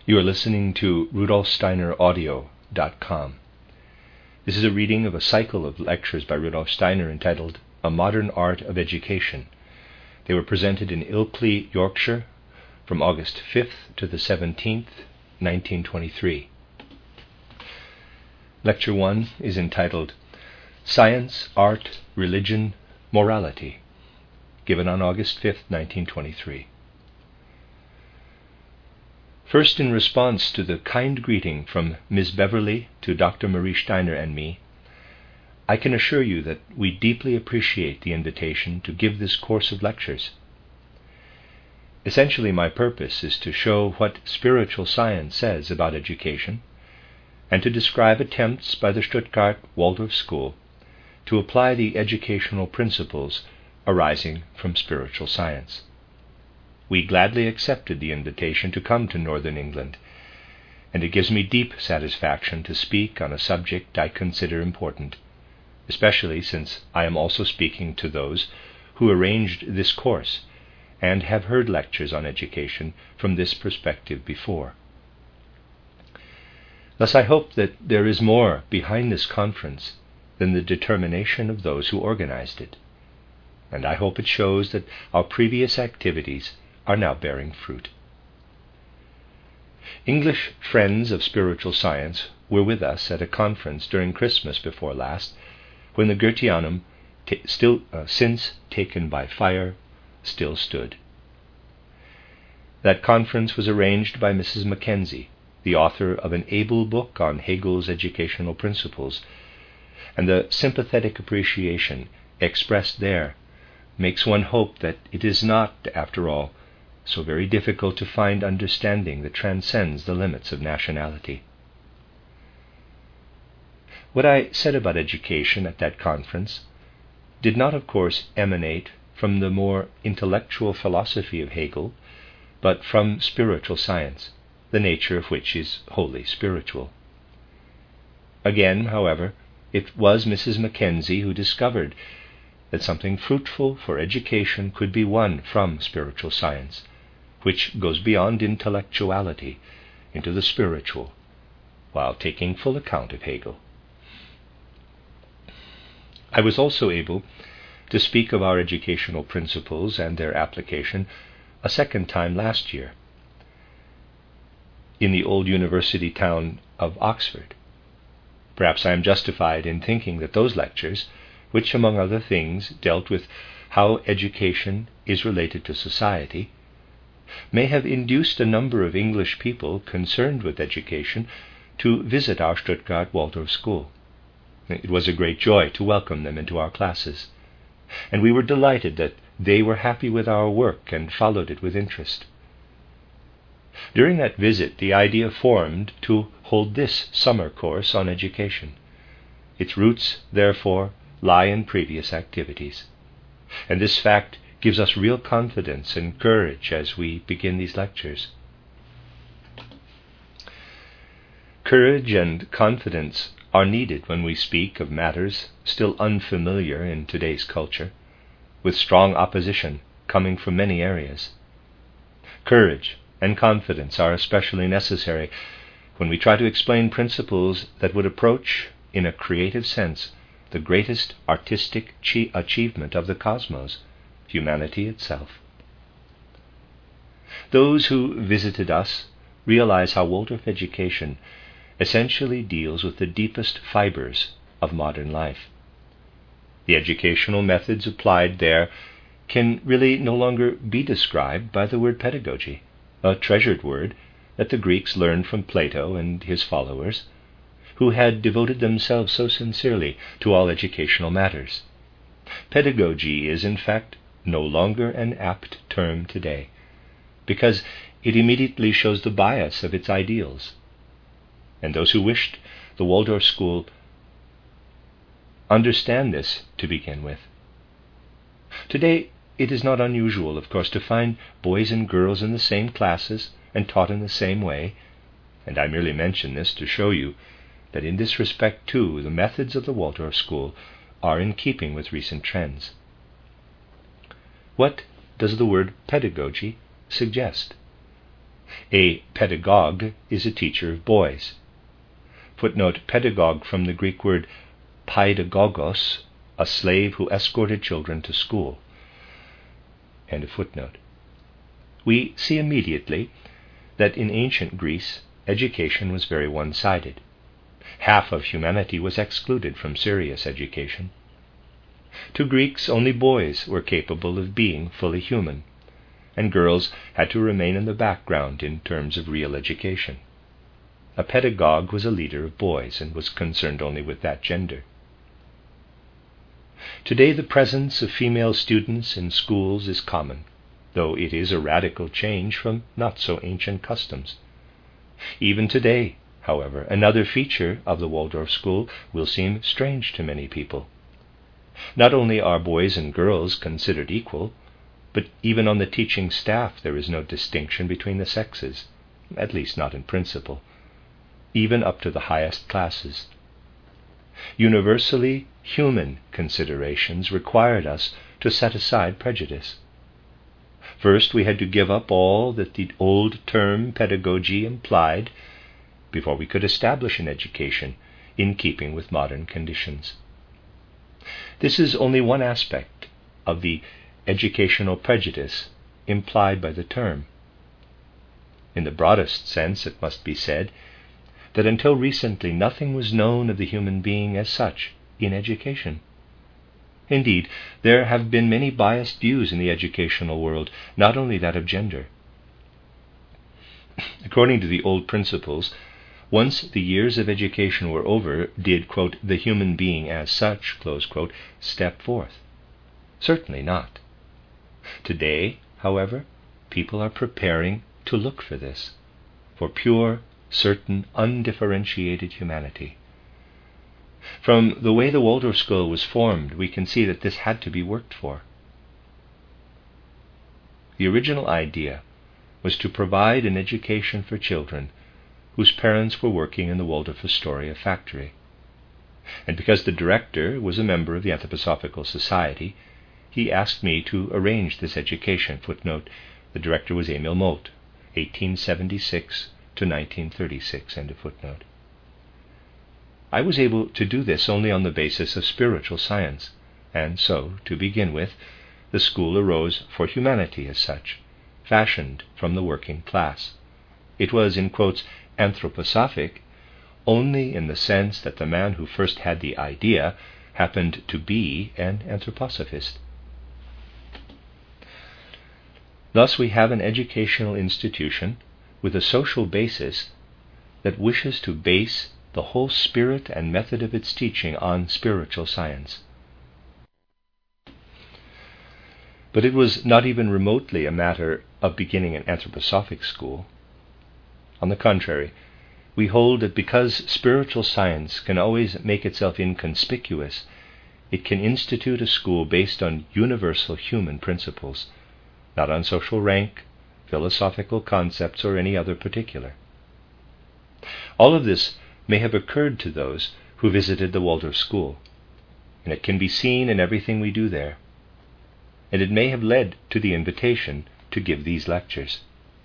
You are listening to rudolfsteineraudio.com. This is a reading of a cycle of lectures by Rudolf Steiner entitled A Modern Art of Education. They were presented in Ilkley, Yorkshire, from August 5th to the 17th, 1923. Lecture 1 is entitled Science, Art, Religion, Morality, given on August 5th, 1923. First, in response to the kind greeting from Ms. Beverly to Dr. Marie Steiner and me, I can assure you that we deeply appreciate the invitation to give this course of lectures. Essentially, my purpose is to show what spiritual science says about education and to describe attempts by the Stuttgart Waldorf School to apply the educational principles arising from spiritual science. We gladly accepted the invitation to come to Northern England, and it gives me deep satisfaction to speak on a subject I consider important, especially since I am also speaking to those who arranged this course and have heard lectures on education from this perspective before. Thus I hope that there is more behind this conference than the determination of those who organized it, and I hope it shows that our previous activities are now bearing fruit. English friends of spiritual science were with us at a conference during Christmas before last, when the Goetheanum, since taken by fire, still stood. That conference was arranged by Mrs. Mackenzie, the author of an able book on Hegel's educational principles, and the sympathetic appreciation expressed there makes one hope that it is not, after all, so very difficult to find understanding that transcends the limits of nationality. What I said about education at that conference did not, of course, emanate from the more intellectual philosophy of Hegel, but from spiritual science, the nature of which is wholly spiritual. Again, however, it was Mrs. Mackenzie who discovered that something fruitful for education could be won from spiritual science, which goes beyond intellectuality into the spiritual, while taking full account of Hegel. I was also able to speak of our educational principles and their application a second time last year in the old university town of Oxford. Perhaps I am justified in thinking that those lectures, which among other things dealt with how education is related to society, may have induced a number of English people concerned with education to visit our Stuttgart Waldorf School. It was a great joy to welcome them into our classes, and we were delighted that they were happy with our work and followed it with interest. During that visit, the idea formed to hold this summer course on education. Its roots, therefore, lie in previous activities, and this fact gives us real confidence and courage as we begin these lectures. Courage and confidence are needed when we speak of matters still unfamiliar in today's culture, with strong opposition coming from many areas. Courage and confidence are especially necessary when we try to explain principles that would approach, in a creative sense, the greatest artistic achievement of the cosmos, humanity itself. Those who visited us realize how Waldorf education essentially deals with the deepest fibers of modern life. The educational methods applied there can really no longer be described by the word pedagogy, a treasured word that the Greeks learned from Plato and his followers, who had devoted themselves so sincerely to all educational matters. Pedagogy is, in fact, no longer an apt term today, because it immediately shows the bias of its ideals. And those who wished the Waldorf School understand this to begin with. Today, it is not unusual, of course, to find boys and girls in the same classes and taught in the same way, and I merely mention this to show you that in this respect, too, the methods of the Waldorf School are in keeping with recent trends. What does the word pedagogy suggest? A pedagogue is a teacher of boys. Footnote, pedagogue from the Greek word paidagogos, a slave who escorted children to school. End of footnote. We see immediately that in ancient Greece, education was very one-sided. Half of humanity was excluded from serious education. To Greeks, only boys were capable of being fully human, and girls had to remain in the background in terms of real education. A pedagogue was a leader of boys and was concerned only with that gender. Today, the presence of female students in schools is common, though it is a radical change from not-so-ancient customs. Even today, however, another feature of the Waldorf school will seem strange to many people. Not only are boys and girls considered equal, but even on the teaching staff there is no distinction between the sexes, at least not in principle, even up to the highest classes. Universally human considerations required us to set aside prejudice. First, we had to give up all that the old term pedagogy implied before we could establish an education in keeping with modern conditions. This is only one aspect of the educational prejudice implied by the term. In the broadest sense, it must be said that until recently nothing was known of the human being as such in education. Indeed, there have been many biased views in the educational world, not only that of gender. According to the old principles, once the years of education were over, did, quote, the human being as such, close quote, step forth? Certainly not. Today, however, people are preparing to look for this, for pure, certain, undifferentiated humanity. From the way the Waldorf school was formed, we can see that this had to be worked for. The original idea was to provide an education for children whose parents were working in the Waldorf Astoria factory. And because the director was a member of the Anthroposophical Society, he asked me to arrange this education. Footnote, the director was Emil Molt, 1876 to 1936, end of footnote. I was able to do this only on the basis of spiritual science, and so, to begin with, the school arose for humanity as such, fashioned from the working class. It was, in quotes, anthroposophic only in the sense that the man who first had the idea happened to be an anthroposophist. Thus we have an educational institution with a social basis that wishes to base the whole spirit and method of its teaching on spiritual science. But it was not even remotely a matter of beginning an anthroposophic school. On the contrary, we hold that because spiritual science can always make itself inconspicuous, it can institute a school based on universal human principles, not on social rank, philosophical concepts, or any other particular. All of this may have occurred to those who visited the Waldorf school, and it can be seen in everything we do there, and it may have led to the invitation to give these lectures.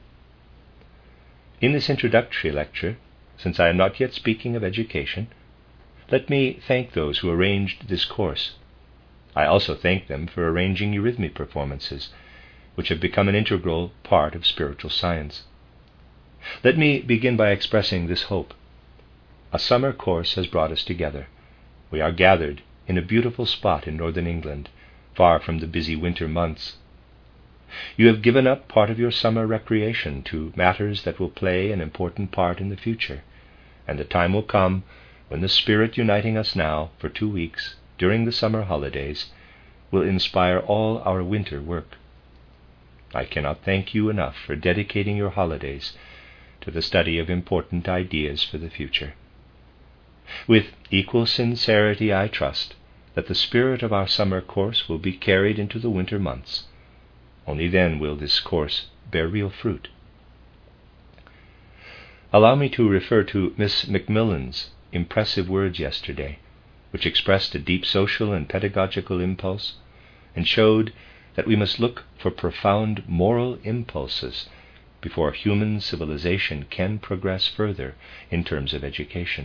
In this introductory lecture, since I am not yet speaking of education, let me thank those who arranged this course. I also thank them for arranging eurythmy performances, which have become an integral part of spiritual science. Let me begin by expressing this hope. A summer course has brought us together. We are gathered in a beautiful spot in northern England, far from the busy winter months. You have given up part of your summer recreation to matters that will play an important part in the future, and the time will come when the spirit uniting us now for 2 weeks during the summer holidays will inspire all our winter work. I cannot thank you enough for dedicating your holidays to the study of important ideas for the future. With equal sincerity, I trust that the spirit of our summer course will be carried into the winter months. Only then will this course bear real fruit. Allow me to refer to Miss Macmillan's impressive words yesterday, which expressed a deep social and pedagogical impulse, and showed that we must look for profound moral impulses before human civilization can progress further in terms of education.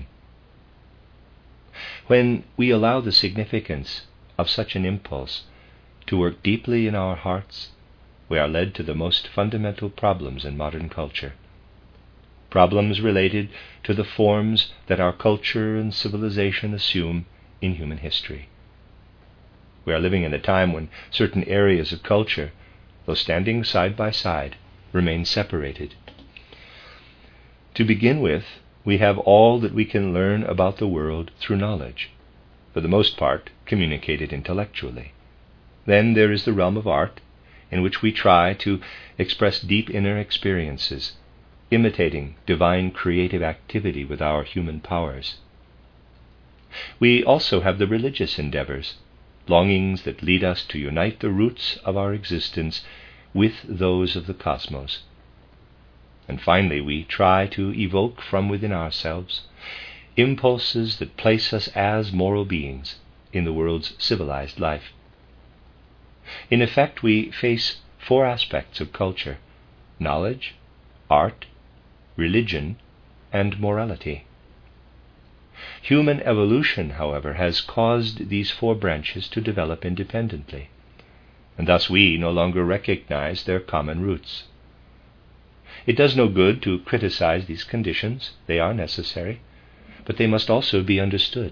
When we allow the significance of such an impulse to work deeply in our hearts, we are led to the most fundamental problems in modern culture. Problems related to the forms that our culture and civilization assume in human history. We are living in a time when certain areas of culture, though standing side by side, remain separated. To begin with, we have all that we can learn about the world through knowledge, for the most part communicated intellectually. Then there is the realm of art, in which we try to express deep inner experiences, imitating divine creative activity with our human powers. We also have the religious endeavors, longings that lead us to unite the roots of our existence with those of the cosmos. And finally, we try to evoke from within ourselves impulses that place us as moral beings in the world's civilized life. In effect, we face four aspects of culture: knowledge, art, religion, and morality. Human evolution, however, has caused these four branches to develop independently, and thus we no longer recognize their common roots. It does no good to criticize these conditions. They are necessary, but they must also be understood.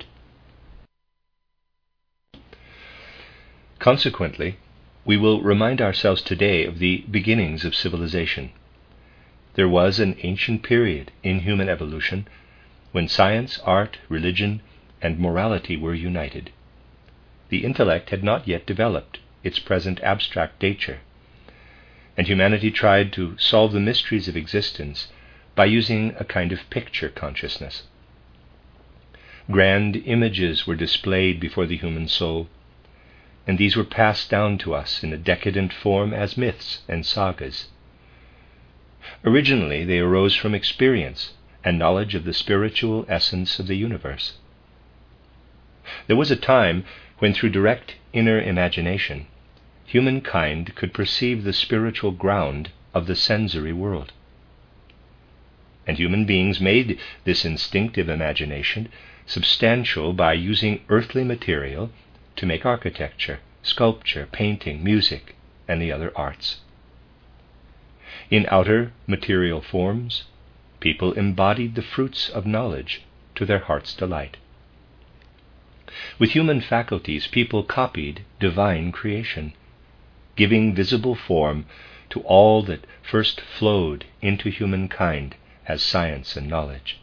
Consequently, we will remind ourselves today of the beginnings of civilization. There was an ancient period in human evolution when science, art, religion, and morality were united. The intellect had not yet developed its present abstract nature, and humanity tried to solve the mysteries of existence by using a kind of picture consciousness. Grand images were displayed before the human soul, and these were passed down to us in a decadent form as myths and sagas. Originally, they arose from experience and knowledge of the spiritual essence of the universe. There was a time when, through direct inner imagination, humankind could perceive the spiritual ground of the sensory world. And human beings made this instinctive imagination substantial by using earthly material to make architecture, sculpture, painting, music, and the other arts. In outer material forms, people embodied the fruits of knowledge to their heart's delight. With human faculties, people copied divine creation, giving visible form to all that first flowed into humankind as science and knowledge.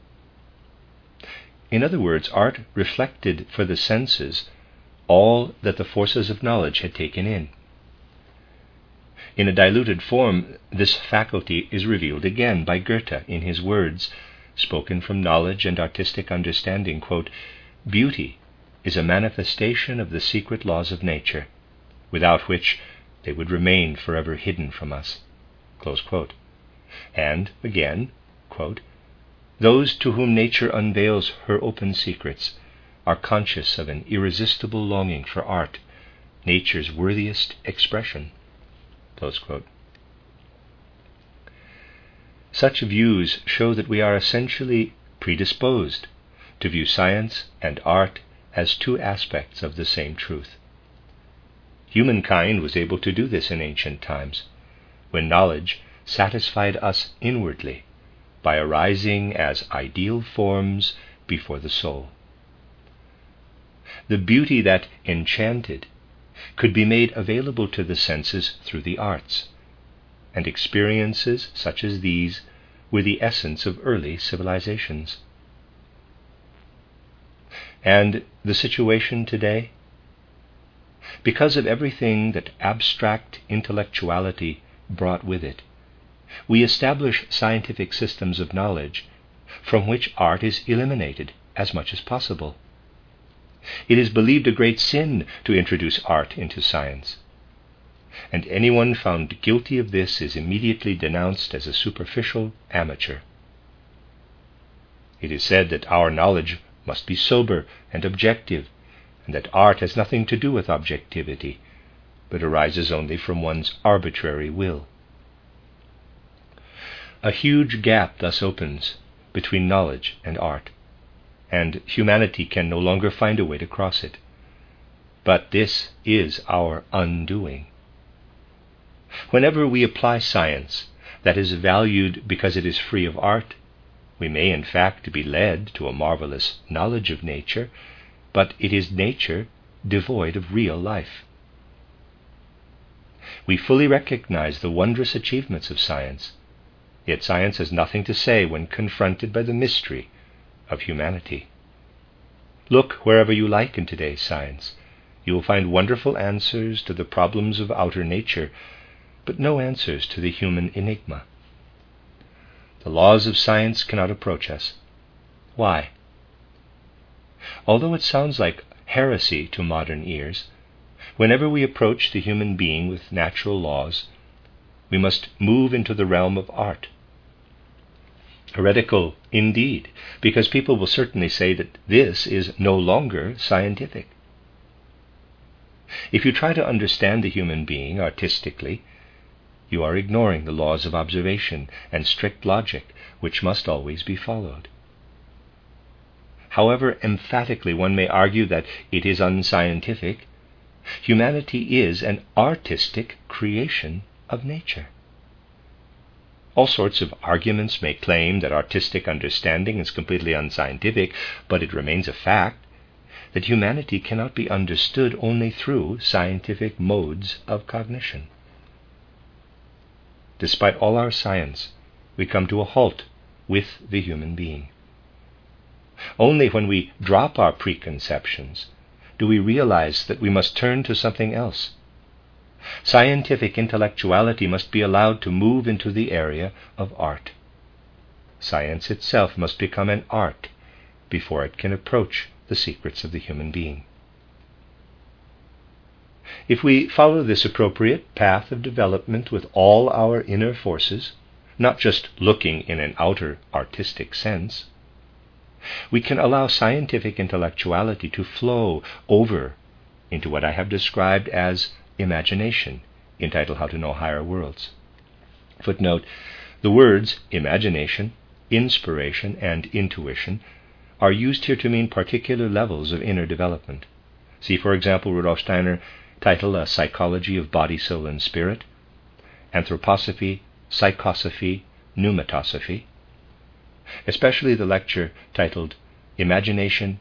In other words, art reflected for the senses all that the forces of knowledge had taken in. In a diluted form, this faculty is revealed again by Goethe in his words, spoken from knowledge and artistic understanding, quote, "Beauty is a manifestation of the secret laws of nature, without which they would remain forever hidden from us." Close quote. And again, quote, "Those to whom nature unveils her open secrets are conscious of an irresistible longing for art, nature's worthiest expression." Close quote. Such views show that we are essentially predisposed to view science and art as two aspects of the same truth. Humankind was able to do this in ancient times, when knowledge satisfied us inwardly by arising as ideal forms before the soul. The beauty that enchanted could be made available to the senses through the arts, and experiences such as these were the essence of early civilizations. And the situation today? Because of everything that abstract intellectuality brought with it, we establish scientific systems of knowledge from which art is eliminated as much as possible. It is believed a great sin to introduce art into science, and anyone found guilty of this is immediately denounced as a superficial amateur. It is said that our knowledge must be sober and objective, and that art has nothing to do with objectivity, but arises only from one's arbitrary will. A huge gap thus opens between knowledge and art, and humanity can no longer find a way to cross it. But this is our undoing. Whenever we apply science that is valued because it is free of art, we may in fact be led to a marvelous knowledge of nature, but it is nature devoid of real life. We fully recognize the wondrous achievements of science, yet science has nothing to say when confronted by the mystery of humanity. Look wherever you like in today's science. You will find wonderful answers to the problems of outer nature, but no answers to the human enigma. The laws of science cannot approach us. Why? Although it sounds like heresy to modern ears, whenever we approach the human being with natural laws, we must move into the realm of art. Heretical indeed, because people will certainly say that this is no longer scientific. If you try to understand the human being artistically, you are ignoring the laws of observation and strict logic, which must always be followed. However emphatically one may argue that it is unscientific, humanity is an artistic creation of nature. All sorts of arguments may claim that artistic understanding is completely unscientific, but it remains a fact that humanity cannot be understood only through scientific modes of cognition. Despite all our science, we come to a halt with the human being. Only when we drop our preconceptions do we realize that we must turn to something else. Scientific intellectuality must be allowed to move into the area of art. Science itself must become an art before it can approach the secrets of the human being. If we follow this appropriate path of development with all our inner forces, not just looking in an outer artistic sense, we can allow scientific intellectuality to flow over into what I have described as imagination, entitled How to Know Higher Worlds. Footnote: the words imagination, inspiration, and intuition are used here to mean particular levels of inner development. See, for example, Rudolf Steiner title A Psychology of Body, Soul, and Spirit, Anthroposophy, Psychosophy, Pneumatosophy, especially the lecture titled Imagination,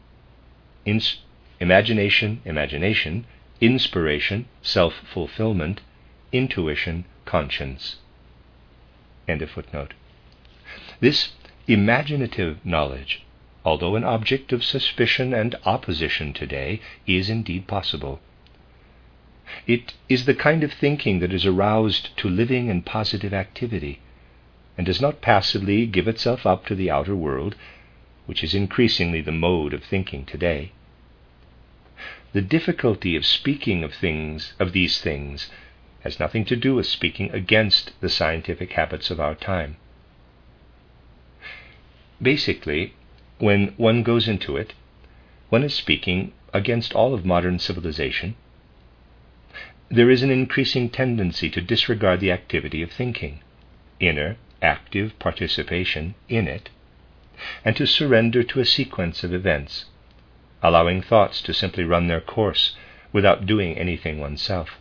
Inspiration, Self-Fulfillment, Intuition, Conscience. End of footnote. This imaginative knowledge, although an object of suspicion and opposition today, is indeed possible. It is the kind of thinking that is aroused to living and positive activity, and does not passively give itself up to the outer world, which is increasingly the mode of thinking today. The difficulty of speaking of these things, has nothing to do with speaking against the scientific habits of our time. Basically, when one goes into it, one is speaking against all of modern civilization. There is an increasing tendency to disregard the activity of thinking, inner, active participation in it, and to surrender to a sequence of events, allowing thoughts to simply run their course without doing anything oneself.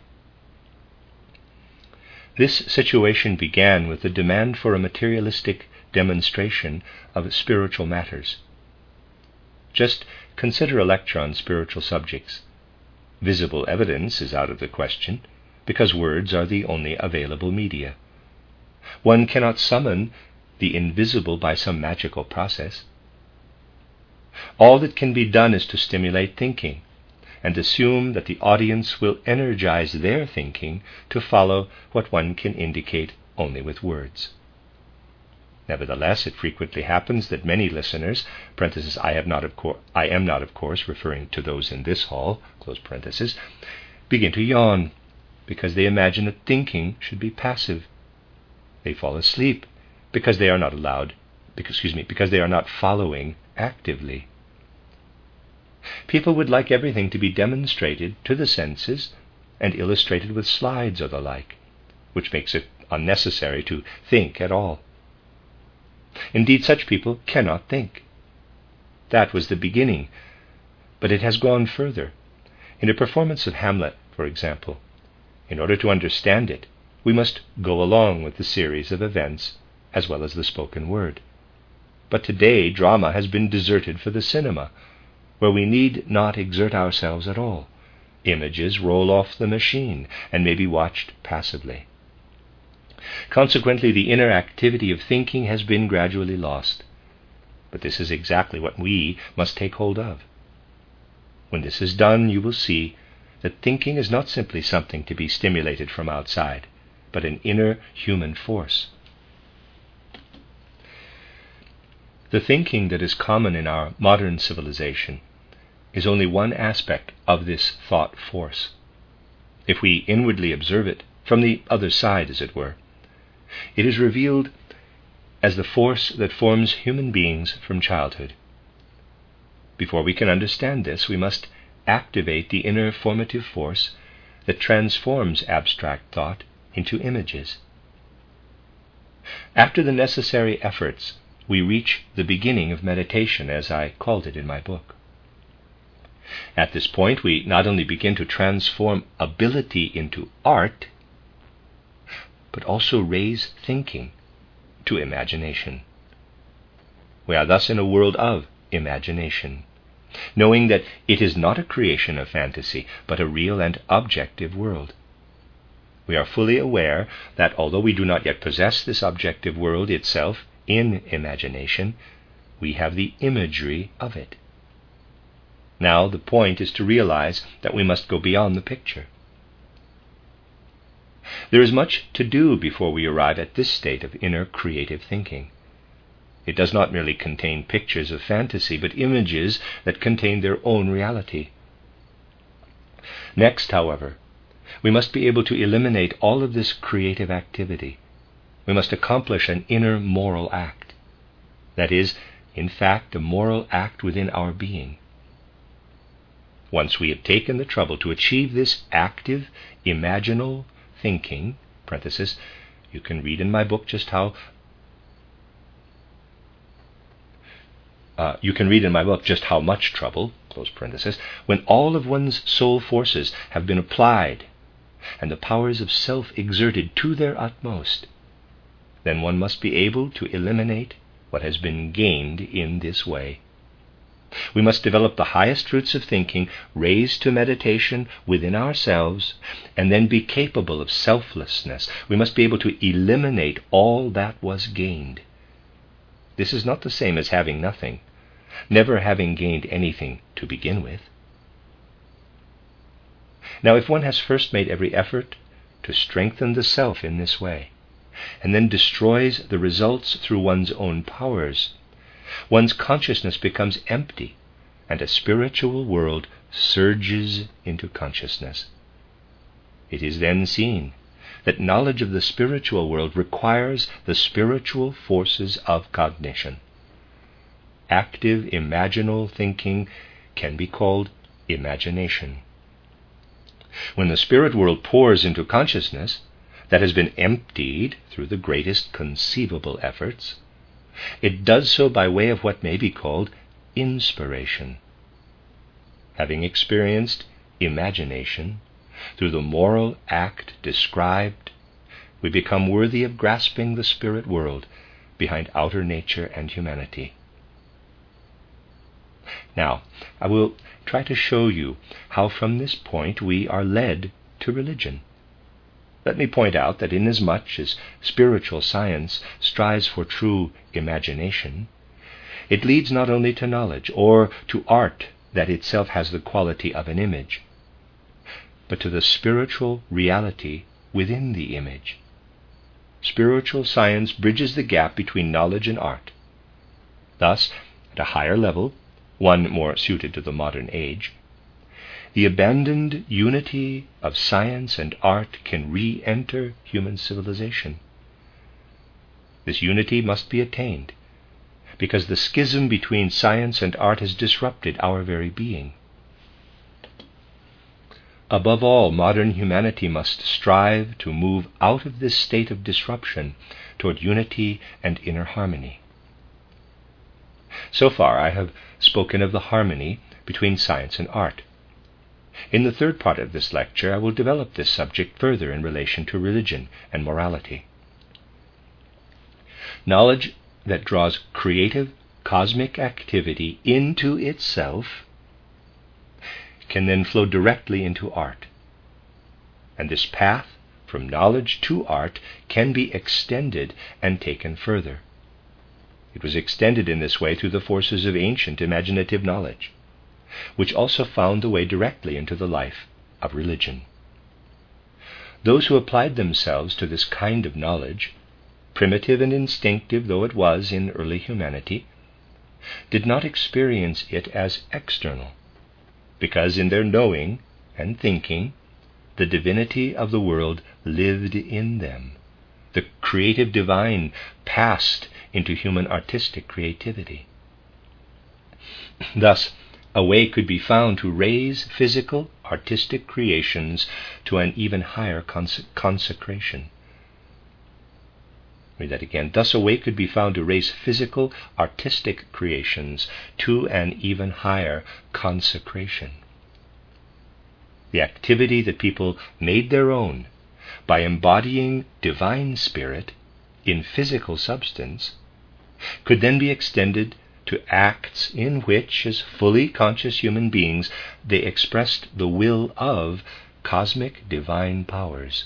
This situation began with the demand for a materialistic demonstration of spiritual matters. Just consider a lecture on spiritual subjects. Visible evidence is out of the question, because words are the only available media. One cannot summon the invisible by some magical process. All that can be done is to stimulate thinking, and assume that the audience will energize their thinking to follow what one can indicate only with words. Nevertheless, it frequently happens that many listeners, parenthesis, I am not, of course, referring to those in this hall, close parenthesis, begin to yawn, because they imagine that thinking should be passive. They fall asleep because they are not following actively. People would like everything to be demonstrated to the senses and illustrated with slides or the like, which makes it unnecessary to think at all. Indeed, such people cannot think. That was the beginning, but it has gone further. In a performance of Hamlet, for example, in order to understand it, we must go along with the series of events as well as the spoken word. But today, drama has been deserted for the cinema, where we need not exert ourselves at all. Images roll off the machine and may be watched passively. Consequently, the inner activity of thinking has been gradually lost. But this is exactly what we must take hold of. When this is done, you will see that thinking is not simply something to be stimulated from outside, but an inner human force. The thinking that is common in our modern civilization is only one aspect of this thought force. If we inwardly observe it, from the other side as it were, it is revealed as the force that forms human beings from childhood. Before we can understand this, we must activate the inner formative force that transforms abstract thought into images. After the necessary efforts, we reach the beginning of meditation, as I called it in my book. At this point, we not only begin to transform ability into art, but also raise thinking to imagination. We are thus in a world of imagination, knowing that it is not a creation of fantasy, but a real and objective world. We are fully aware that although we do not yet possess this objective world itself in imagination, we have the imagery of it. Now the point is to realize that we must go beyond the picture. There is much to do before we arrive at this state of inner creative thinking. It does not merely contain pictures of fantasy, but images that contain their own reality. Next, however, we must be able to eliminate all of this creative activity. We must accomplish an inner moral act. That is, in fact, a moral act within our being. Once we have taken the trouble to achieve this active, imaginal thinking, parenthesis, you can read in my book just how much trouble, close parenthesis, when all of one's soul forces have been applied and the powers of self exerted to their utmost, then one must be able to eliminate what has been gained in this way. We must develop the highest fruits of thinking, raised to meditation within ourselves, and then be capable of selflessness. We must be able to eliminate all that was gained. This is not the same as having nothing, never having gained anything to begin with. Now, if one has first made every effort to strengthen the self in this way, and then destroys the results through one's own powers, one's consciousness becomes empty, and a spiritual world surges into consciousness. It is then seen that knowledge of the spiritual world requires the spiritual forces of cognition. Active, imaginal thinking can be called imagination. When the spirit world pours into consciousness that has been emptied through the greatest conceivable efforts, it does so by way of what may be called inspiration. Having experienced imagination through the moral act described, we become worthy of grasping the spirit world behind outer nature and humanity. Now, I will try to show you how from this point we are led to religion. Let me point out that inasmuch as spiritual science strives for true imagination, it leads not only to knowledge or to art that itself has the quality of an image, but to the spiritual reality within the image. Spiritual science bridges the gap between knowledge and art. Thus, at a higher level, one more suited to the modern age, the abandoned unity of science and art can re-enter human civilization. This unity must be attained, because the schism between science and art has disrupted our very being. Above all, modern humanity must strive to move out of this state of disruption toward unity and inner harmony. So far I have spoken of the harmony between science and art. In the third part of this lecture, I will develop this subject further in relation to religion and morality. Knowledge that draws creative cosmic activity into itself can then flow directly into art. And this path from knowledge to art can be extended and taken further. It was extended in this way through the forces of ancient imaginative knowledge, which also found the way directly into the life of religion. Those who applied themselves to this kind of knowledge, primitive and instinctive though it was in early humanity, did not experience it as external, because in their knowing and thinking, the divinity of the world lived in them. The creative divine passed into human artistic creativity. Thus, a way could be found to raise physical, artistic creations to an even higher consecration. Read that again. Thus, a way could be found to raise physical, artistic creations to an even higher consecration. The activity that people made their own by embodying divine spirit in physical substance could then be extended to acts in which, as fully conscious human beings, they expressed the will of cosmic divine powers.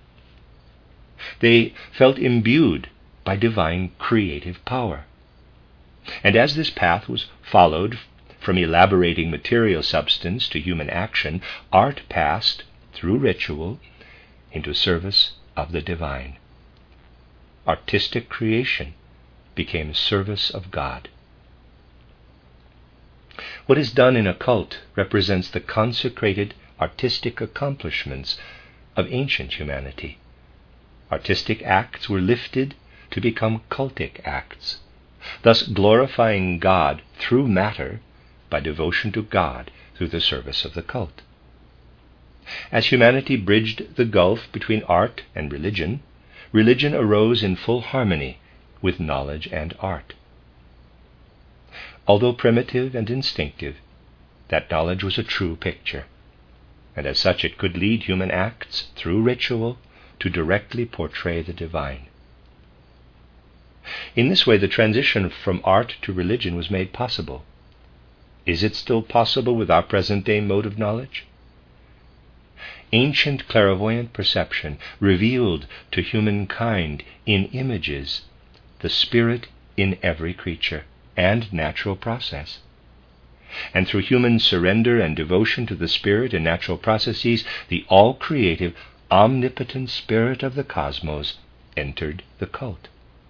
They felt imbued by divine creative power. And as this path was followed from elaborating material substance to human action, art passed, through ritual, into service of the divine. Artistic creation became service of God. What is done in a cult represents the consecrated artistic accomplishments of ancient humanity. Artistic acts were lifted to become cultic acts, thus glorifying God through matter by devotion to God through the service of the cult. As humanity bridged the gulf between art and religion, religion arose in full harmony with knowledge and art. Although primitive and instinctive, that knowledge was a true picture, and as such it could lead human acts through ritual to directly portray the divine. In this way, the transition from art to religion was made possible. Is it still possible with our present-day mode of knowledge? Ancient clairvoyant perception revealed to humankind in images the spirit in every creature and natural process. And through human surrender and devotion to the spirit and natural processes, the all-creative, omnipotent spirit of the cosmos entered the cult.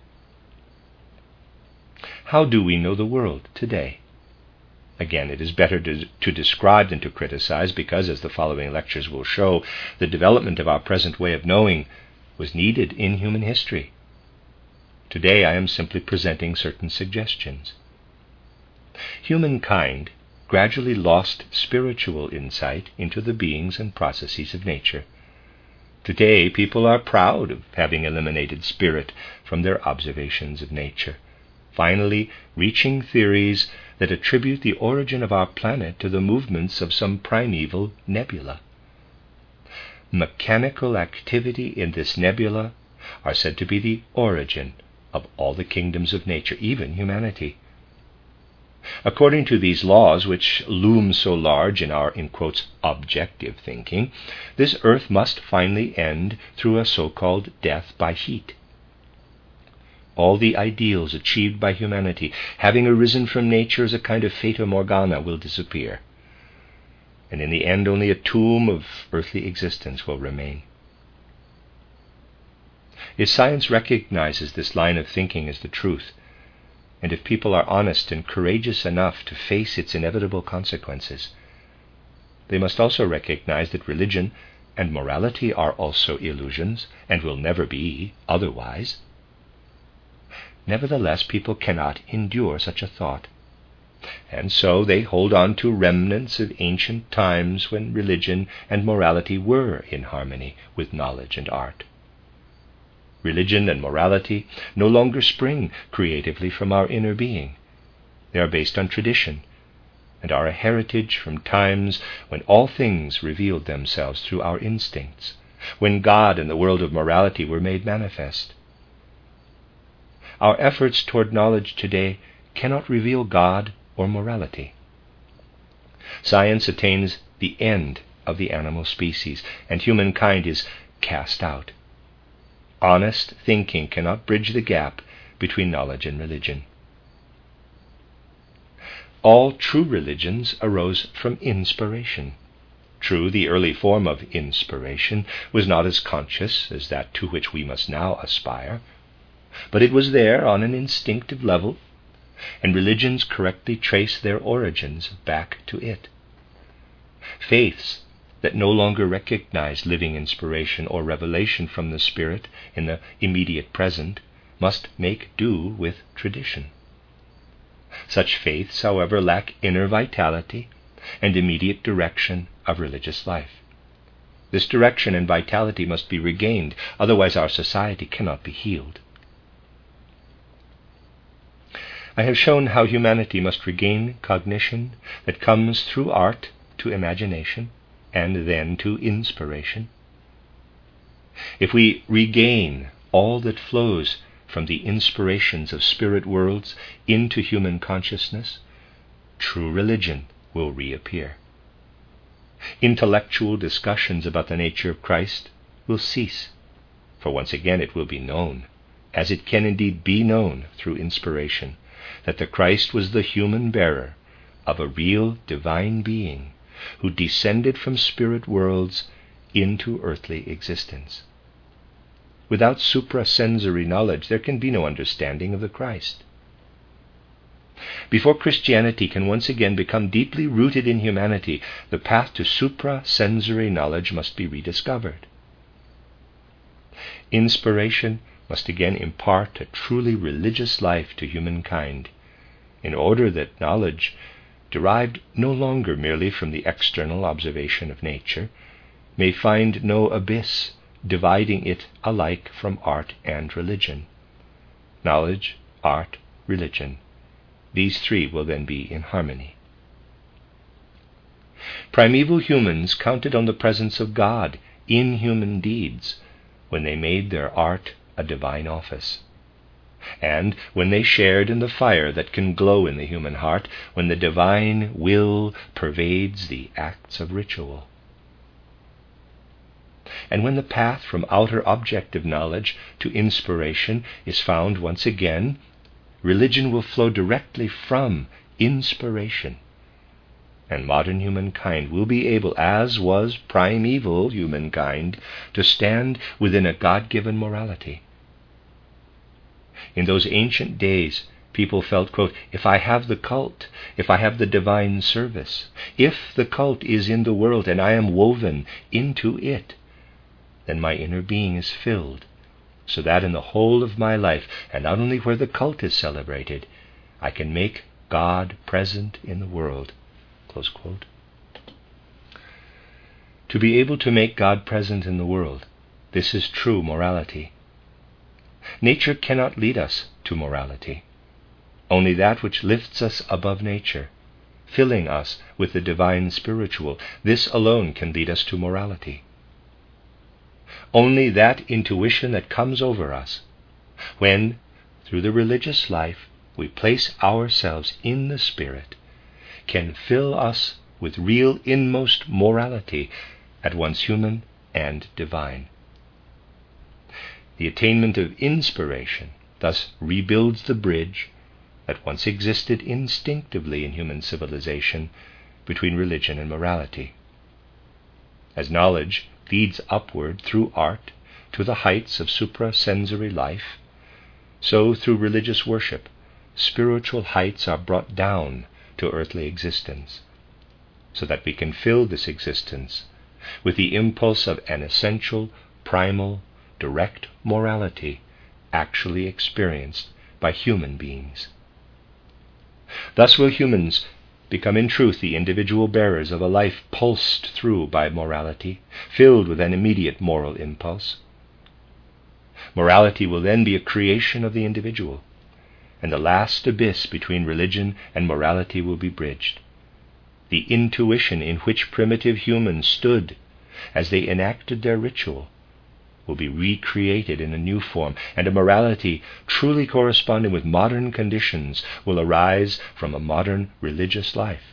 How do we know the world today? Again, it is better to describe than to criticize, because, as the following lectures will show, the development of our present way of knowing was needed in human history. Today I am simply presenting certain suggestions. Humankind gradually lost spiritual insight into the beings and processes of nature. Today people are proud of having eliminated spirit from their observations of nature, finally reaching theories that attribute the origin of our planet to the movements of some primeval nebula. Mechanical activity in this nebula are said to be the origin of all the kingdoms of nature, even humanity. According to these laws, which loom so large in our, in quotes, objective thinking, this earth must finally end through a so-called death by heat. All the ideals achieved by humanity, having arisen from nature as a kind of fata morgana, will disappear. And in the end, only a tomb of earthly existence will remain. If science recognizes this line of thinking as the truth, and if people are honest and courageous enough to face its inevitable consequences, they must also recognize that religion and morality are also illusions and will never be otherwise. Nevertheless, people cannot endure such a thought, and so they hold on to remnants of ancient times when religion and morality were in harmony with knowledge and art. Religion and morality no longer spring creatively from our inner being, They are based on tradition, and are a heritage from times when all things revealed themselves through our instincts, when God and the world of morality were made manifest. Our efforts toward knowledge today cannot reveal God or morality. Science attains the end of the animal species, and humankind is cast out. Honest thinking cannot bridge the gap between knowledge and religion. All true religions arose from inspiration. True, the early form of inspiration was not as conscious as that to which we must now aspire, but it was there on an instinctive level, and religions correctly trace their origins back to it. Faiths that no longer recognize living inspiration or revelation from the Spirit in the immediate present must make do with tradition. Such faiths, however, lack inner vitality and immediate direction of religious life. This direction and vitality must be regained, otherwise our society cannot be healed. I have shown how humanity must regain cognition that comes through art to imagination and then to inspiration. If we regain all that flows from the inspirations of spirit worlds into human consciousness, true religion will reappear. Intellectual discussions about the nature of Christ will cease, for once again it will be known, as it can indeed be known through inspiration, that the Christ was the human bearer of a real divine being who descended from spirit worlds into earthly existence. Without suprasensory knowledge, there can be no understanding of the Christ. Before Christianity can once again become deeply rooted in humanity, the path to suprasensory knowledge must be rediscovered. Inspiration must again impart a truly religious life to humankind, in order that knowledge, derived no longer merely from the external observation of nature, may find no abyss dividing it alike from art and religion. Knowledge, art, religion, these three will then be in harmony. Primeval humans counted on the presence of God in human deeds when they made their art a divine office, and when they shared in the fire that can glow in the human heart when the divine will pervades the acts of ritual. And when the path from outer objective knowledge to inspiration is found once again, religion will flow directly from inspiration, and modern humankind will be able, as was primeval humankind, to stand within a God-given morality. In those ancient days, people felt, quote, if I have the cult, if I have the divine service, if the cult is in the world and I am woven into it, then my inner being is filled, so that in the whole of my life, and not only where the cult is celebrated, I can make God present in the world. Close quote. To be able to make God present in the world, this is true morality. Nature cannot lead us to morality. Only that which lifts us above nature, filling us with the divine spiritual, this alone can lead us to morality. Only that intuition that comes over us when, through the religious life, we place ourselves in the Spirit, can fill us with real inmost morality, at once human and divine. The attainment of inspiration thus rebuilds the bridge that once existed instinctively in human civilization between religion and morality. As knowledge leads upward through art to the heights of suprasensory life, so through religious worship, spiritual heights are brought down to earthly existence, so that we can fill this existence with the impulse of an essential, primal, direct morality actually experienced by human beings. Thus will humans become in truth the individual bearers of a life pulsed through by morality, filled with an immediate moral impulse. Morality will then be a creation of the individual, and the last abyss between religion and morality will be bridged. The intuition in which primitive humans stood as they enacted their ritual will be recreated in a new form, and a morality truly corresponding with modern conditions will arise from a modern religious life.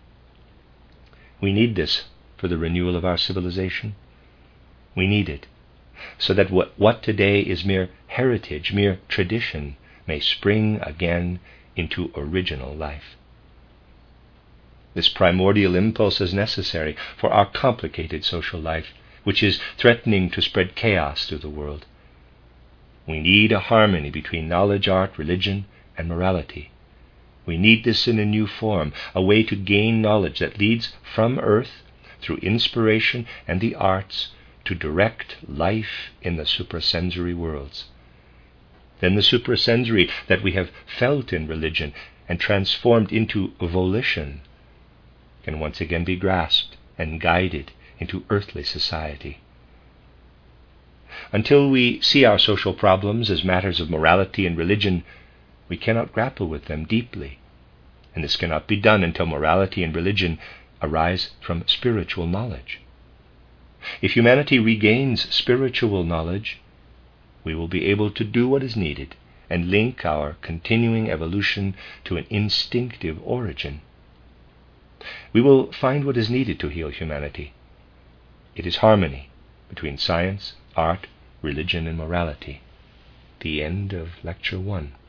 We need this for the renewal of our civilization. We need it so that what today is mere heritage, mere tradition, may spring again into original life. This primordial impulse is necessary for our complicated social life, which is threatening to spread chaos through the world. We need a harmony between knowledge, art, religion, and morality. We need this in a new form, a way to gain knowledge that leads from earth, through inspiration and the arts, to direct life in the suprasensory worlds. Then the suprasensory that we have felt in religion and transformed into volition can once again be grasped and guided into earthly society. Until we see our social problems as matters of morality and religion, we cannot grapple with them deeply, and this cannot be done until morality and religion arise from spiritual knowledge. If humanity regains spiritual knowledge, we will be able to do what is needed and link our continuing evolution to an instinctive origin. We will find what is needed to heal humanity. It is harmony between science, art, religion, and morality. The end of Lecture 1.